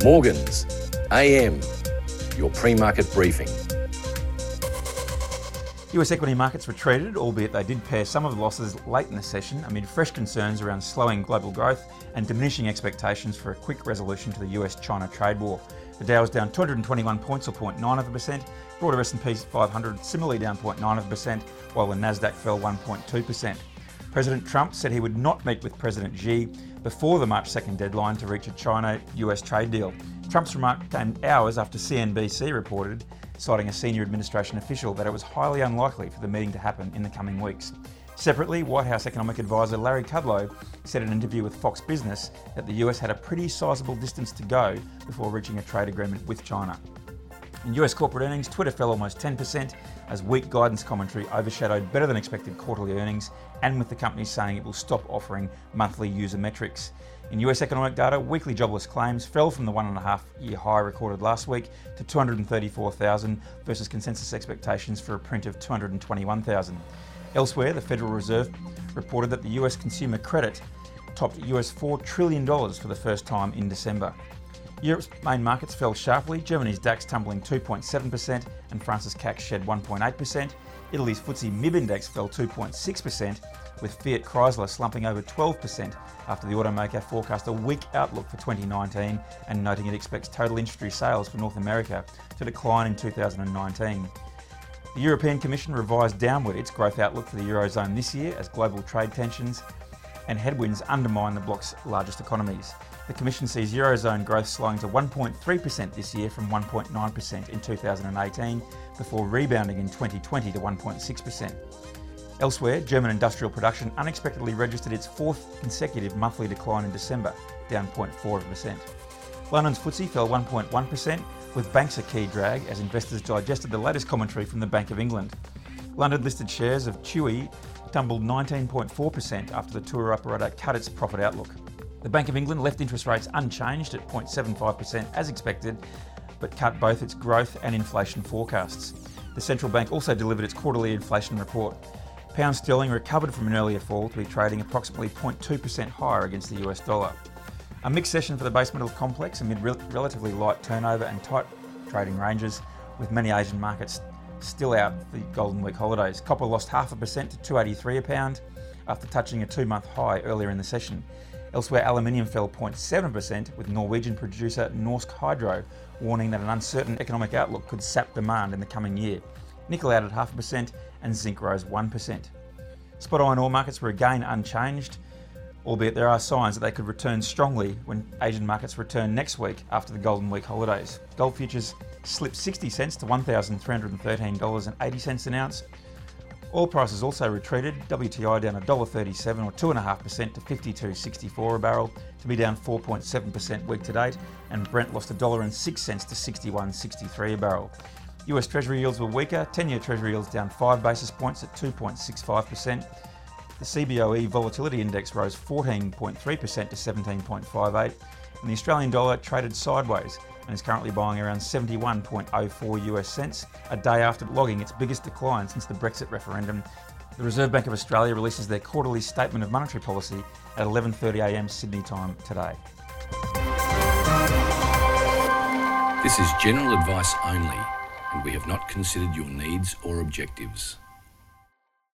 Morgans AM, your pre-market briefing. US equity markets retreated, albeit they did pare some of the losses late in the session amid fresh concerns around slowing global growth and diminishing expectations for a quick resolution to the US-China trade war. The Dow was down 221 points or 0.9%, broader S&P 500 similarly down 0.9%, while the Nasdaq fell 1.2%. President Trump said he would not meet with President Xi before the March 2nd deadline to reach a China-US trade deal. Trump's remark came hours after CNBC reported, citing a senior administration official, that it was highly unlikely for the meeting to happen in the coming weeks. Separately, White House economic advisor Larry Kudlow said in an interview with Fox Business that the US had a pretty sizable distance to go before reaching a trade agreement with China. In US corporate earnings, Twitter fell almost 10% as weak guidance commentary overshadowed better than expected quarterly earnings, and with the company saying it will stop offering monthly user metrics. In US economic data, weekly jobless claims fell from the 1.5-year high recorded last week to 234,000 versus consensus expectations for a print of 221,000. Elsewhere, the Federal Reserve reported that the US consumer credit topped US $4 trillion for the first time in December. Europe's main markets fell sharply, Germany's DAX tumbling 2.7% and France's CAC shed 1.8%. Italy's FTSE MIB index fell 2.6%, with Fiat Chrysler slumping over 12% after the automaker forecast a weak outlook for 2019 and noting it expects total industry sales for North America to decline in 2019. The European Commission revised downward its growth outlook for the Eurozone this year as global trade tensions and headwinds undermine the bloc's largest economies. The Commission sees Eurozone growth slowing to 1.3% this year from 1.9% in 2018, before rebounding in 2020 to 1.6%. Elsewhere, German industrial production unexpectedly registered its fourth consecutive monthly decline in December, down 0.4%. London's FTSE fell 1.1%, with banks a key drag as investors digested the latest commentary from the Bank of England. London-listed shares of Chewy tumbled 19.4% after the tour operator cut its profit outlook. The Bank of England left interest rates unchanged at 0.75% as expected, but cut both its growth and inflation forecasts. The central bank also delivered its quarterly inflation report. Pound sterling recovered from an earlier fall to be trading approximately 0.2% higher against the US dollar. A mixed session for the base metals complex amid relatively light turnover and tight trading ranges, with many Asian markets still out for the Golden Week holidays. Copper lost 0.5% to $2.83 a pound after touching a 2-month high earlier in the session. Elsewhere, aluminium fell 0.7%, with Norwegian producer Norsk Hydro warning that an uncertain economic outlook could sap demand in the coming year. Nickel added 0.5% and zinc rose 1%. Spot iron ore markets were again unchanged, albeit there are signs that they could return strongly when Asian markets return next week after the Golden Week holidays. Gold futures slipped 60 cents to $1,313.80 an ounce. Oil prices also retreated, WTI down $1.37 or 2.5% to $52.64 a barrel, to be down 4.7% week to date, and Brent lost $1.06 to $61.63 a barrel. US Treasury yields were weaker, 10-year Treasury yields down 5 basis points at 2.65%. The CBOE Volatility Index rose 14.3% to 17.58, and the Australian dollar traded sideways and is currently buying around 71.04 US cents, a day after logging its biggest decline since the Brexit referendum. The Reserve Bank of Australia releases their quarterly statement of monetary policy at 11:30am Sydney time today. This is general advice only, and we have not considered your needs or objectives.